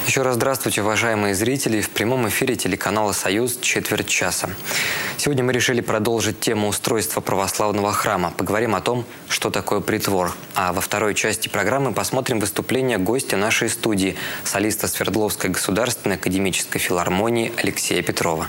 Еще раз здравствуйте, уважаемые зрители. В прямом эфире телеканала «Союз» четверть часа. Сегодня мы решили продолжить тему устройства православного храма. Поговорим о том, что такое притвор. А во второй части программы посмотрим выступление гостя нашей студии, солиста Свердловской государственной академической филармонии Алексея Петрова.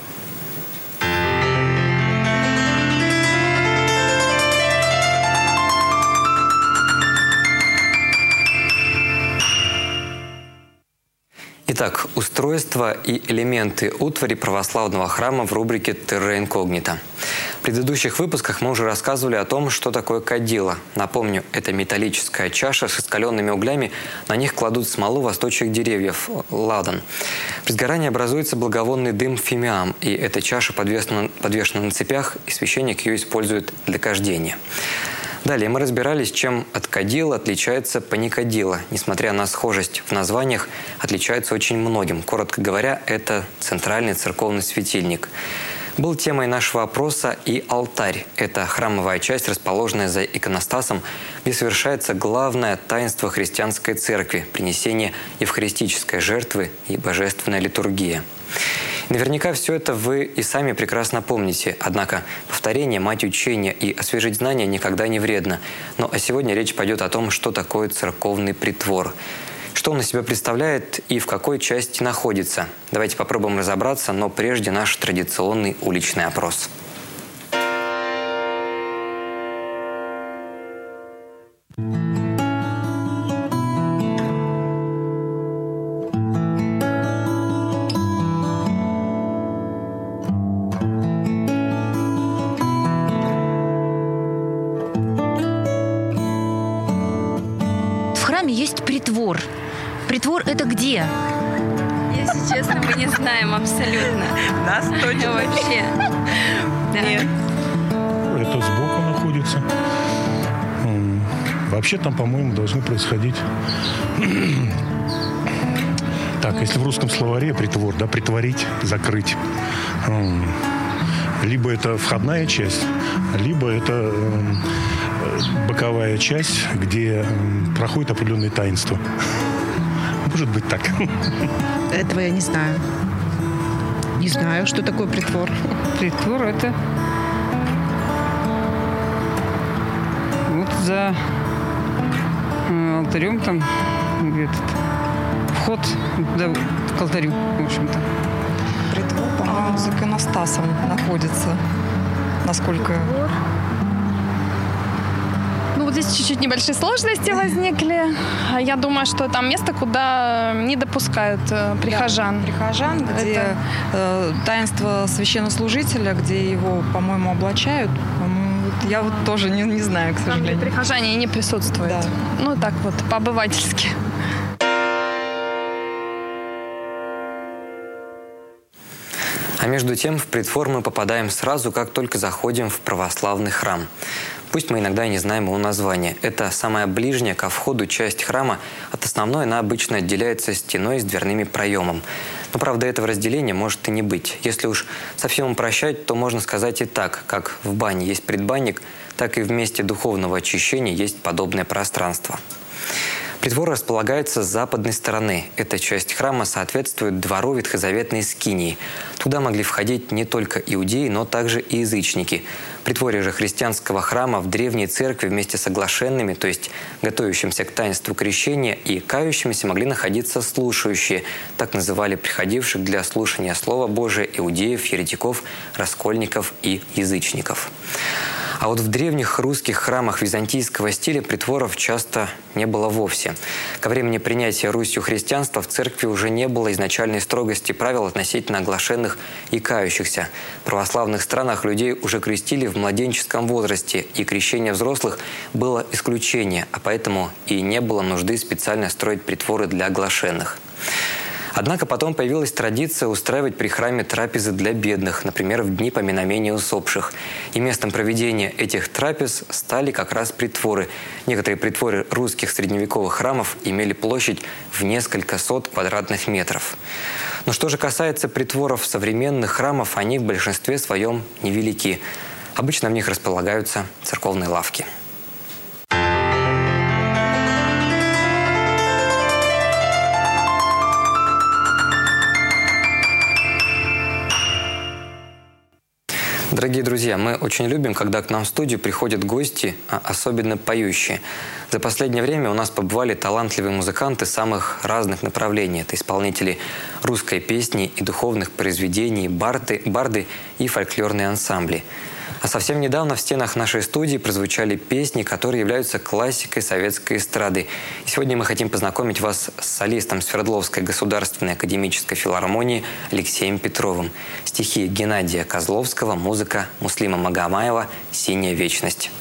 Итак, устройство и элементы утвари православного храма в рубрике «Терра инкогнита». В предыдущих выпусках мы уже рассказывали о том, что такое кадила. Напомню, это металлическая чаша с раскаленными углями. На них кладут смолу восточных деревьев – ладан. При сгорании образуется благовонный дым фимиам, и эта чаша подвешена на цепях, и священник ее использует для кождения. Далее мы разбирались, чем от кадила отличается паникадила. Несмотря на схожесть в названиях, отличается очень многим. Коротко говоря, это центральный церковный светильник. Был темой нашего опроса и алтарь. Это храмовая часть, расположенная за иконостасом, где совершается главное таинство христианской церкви – принесение евхаристической жертвы и божественная литургия. Наверняка все это вы и сами прекрасно помните. Однако повторение – мать учения, и освежить знания никогда не вредно. Ну а сегодня речь пойдет о том, что такое церковный притвор. Что он из себя представляет и в какой части находится. Давайте попробуем разобраться, но прежде наш традиционный уличный опрос. Есть притвор. Притвор – это где? Если честно, мы не знаем абсолютно. Нас точно вообще. Нет. Это сбоку находится. Вообще там, по-моему, должны происходить... Так, если в русском словаре притвор, да, притворить, закрыть. Либо это входная часть, либо это боковая часть, где проходит определенное таинство. Может быть так. Этого я не знаю. Не знаю, что такое притвор. Притвор – это вот за алтарем там вход туда, к алтарю, в общем-то. Притвор, по-моему, за иконостасом находится, насколько... Ну, вот здесь чуть-чуть небольшие сложности возникли. Я думаю, что там место, куда не допускают прихожан. Да, прихожан, где таинство священнослужителя, где его, по-моему, облачают. Я вот тоже не знаю, к сожалению. Там прихожане не присутствуют. Да. Ну, так вот, по-обывательски. А между тем в притвор мы попадаем сразу, как только заходим в православный храм. Пусть мы иногда и не знаем его названия. Это самая ближняя ко входу часть храма. От основной она обычно отделяется стеной с дверными проемом. Но, правда, этого разделения может и не быть. Если уж совсем упрощать, то можно сказать и так. Как в бане есть предбанник, так и в месте духовного очищения есть подобное пространство. Притвор располагается с западной стороны. Эта часть храма соответствует двору ветхозаветной скинии. Туда могли входить не только иудеи, но также и язычники. В притворе же христианского храма в древней церкви вместе с оглашенными, то есть готовящимся к таинству крещения, и кающимися могли находиться слушающие. Так называли приходивших для слушания Слова Божия иудеев, еретиков, раскольников и язычников. А вот в древних русских храмах византийского стиля притворов часто не было вовсе. Ко времени принятия Русью христианства в церкви уже не было изначальной строгости правил относительно оглашенных и кающихся. В православных странах людей уже крестили в младенческом возрасте, и крещение взрослых было исключение, а поэтому и не было нужды специально строить притворы для оглашенных. Однако потом появилась традиция устраивать при храме трапезы для бедных, например, в дни поминовения усопших. И местом проведения этих трапез стали как раз притворы. Некоторые притворы русских средневековых храмов имели площадь в несколько сот квадратных метров. Но что же касается притворов современных храмов, они в большинстве своем невелики. Обычно в них располагаются церковные лавки. Дорогие друзья, мы очень любим, когда к нам в студию приходят гости, особенно поющие. За последнее время у нас побывали талантливые музыканты самых разных направлений. Это исполнители русской песни и духовных произведений, барды и фольклорные ансамбли. А совсем недавно в стенах нашей студии прозвучали песни, которые являются классикой советской эстрады. И сегодня мы хотим познакомить вас с солистом Свердловской государственной академической филармонии Алексеем Петровым. Стихи Геннадия Козловского, музыка Муслима Магомаева «Синяя вечность».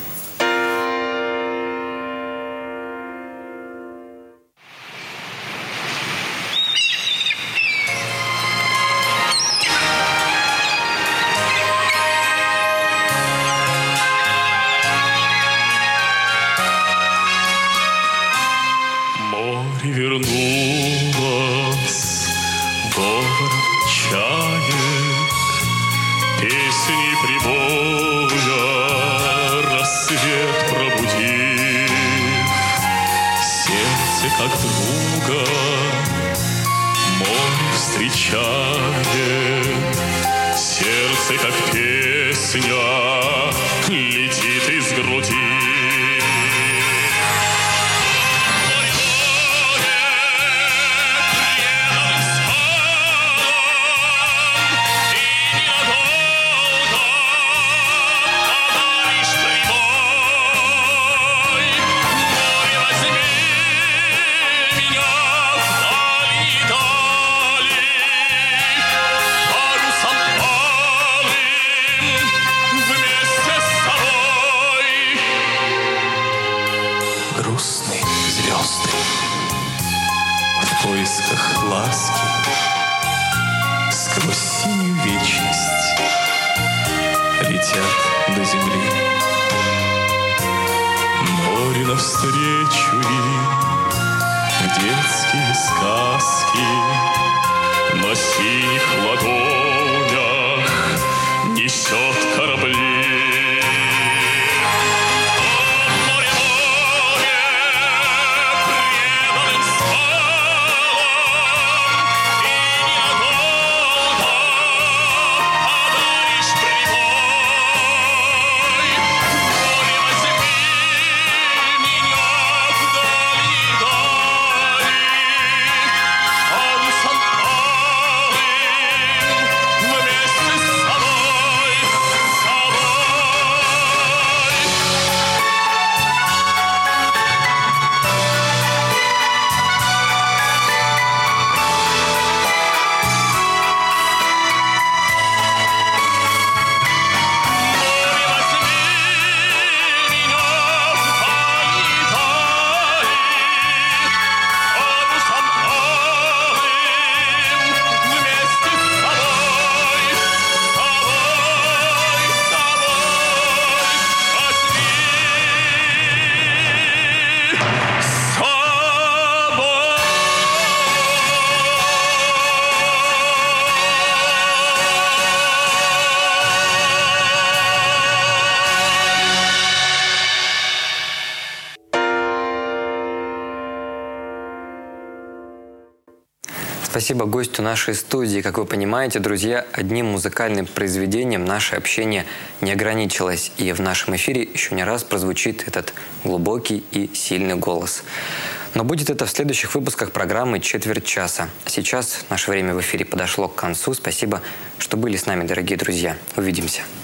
Вернулась говор чаек, песни прибоя, рассвет пробудив, сердце как друга море встречает, сердце как песня летит из груди. Грустные звезды в поисках ласки сквозь синюю вечность летят до земли. Море навстречу им в детские сказки на синих ладонях несет корабли. Спасибо гостю нашей студии. Как вы понимаете, друзья, одним музыкальным произведением наше общение не ограничилось. И в нашем эфире еще не раз прозвучит этот глубокий и сильный голос. Но будет это в следующих выпусках программы «Четверть часа». Сейчас наше время в эфире подошло к концу. Спасибо, что были с нами, дорогие друзья. Увидимся.